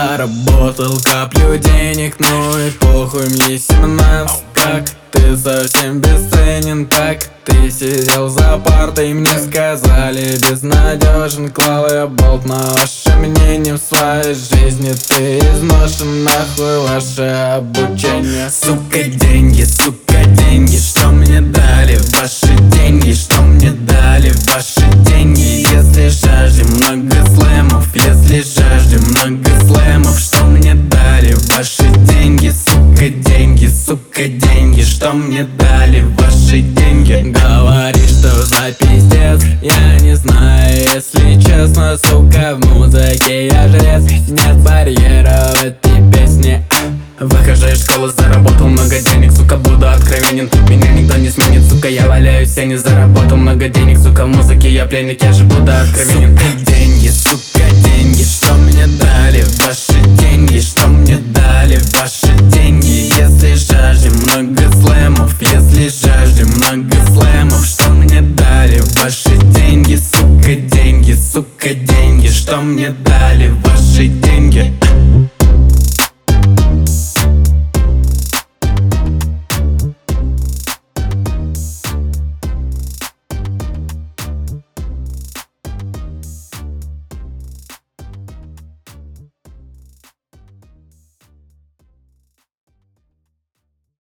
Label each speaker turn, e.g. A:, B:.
A: Заработал каплю денег, ну и похуй, мне 17. Как ты совсем бесценен, так ты сидел за партой, мне сказали безнадежен. Клал я болт на ваше мнение, в своей жизни ты изношен. Нахуй ваше обучение. Сука, деньги, что мне дали ваши деньги? Что мне дали ваши деньги? Если жаждем много слэмов, если жаждем много слэмов, что мне дали ваши деньги? Сука, деньги, что мне дали ваши деньги? Говоришь, что за пиздец, я не знаю, если честно. Сука, в музыке я жрец, нет барьера в этой песне. Выхожу из школы, заработал много денег, сука, буду откровенен. Меня никто не сменит, сука, я валяюсь, я не заработал много денег. Сука, в музыке я пленник, я же буду откровенен. Сука, деньги, что мне дали ваши деньги? Что мне дали ваши деньги? Если жаждем много слэмов, если жаждем много слэмов, что мне дали ваши деньги? Сука, деньги, что мне дали ваши деньги?